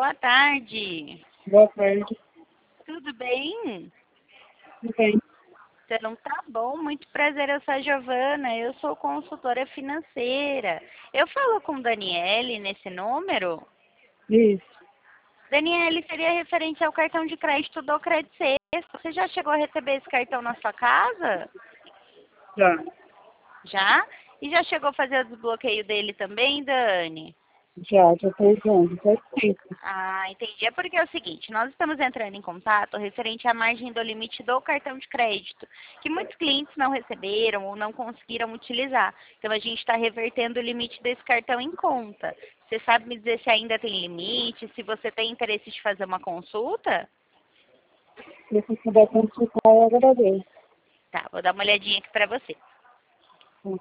boa tarde. Boa tarde. Tudo bem? Tudo bem? Você não tá bom? Muito prazer, eu sou a Giovana, eu sou consultora financeira. Eu falo com Daniele nesse número? Isso. Daniele, seria referente ao cartão de crédito do Credit Suisse. Você já chegou a receber esse cartão na sua casa? Já. Já? E já chegou a fazer o desbloqueio dele também, Dani? Já estou usando. Faz tempo. Ah, entendi. É porque é o seguinte, nós estamos entrando em contato referente à margem do limite do cartão de crédito, que muitos clientes não receberam ou não conseguiram utilizar. Então, a gente está revertendo o limite desse cartão em conta. Você sabe me dizer se ainda tem limite, se você tem interesse de fazer uma consulta? Se você puder consultar, eu agradeço. Tá, vou dar uma olhadinha aqui para você. Sim.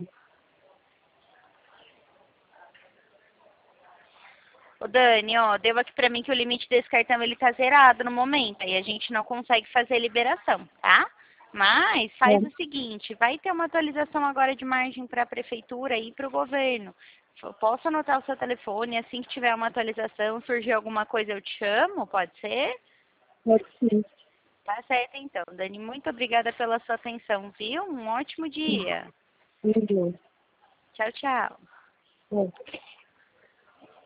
Ô Dani, ó, deu aqui pra mim que o limite desse cartão ele tá zerado no momento, aí a gente não consegue fazer a liberação, tá? Mas faz o seguinte, vai ter uma atualização agora de margem para a prefeitura e para o governo. Eu posso anotar o seu telefone, assim que tiver uma atualização, surgir alguma coisa eu te chamo, pode ser? Pode sim. Tá certo então, Dani, muito obrigada pela sua atenção, viu? Um ótimo dia. Entendi. Tchau, tchau. Bom.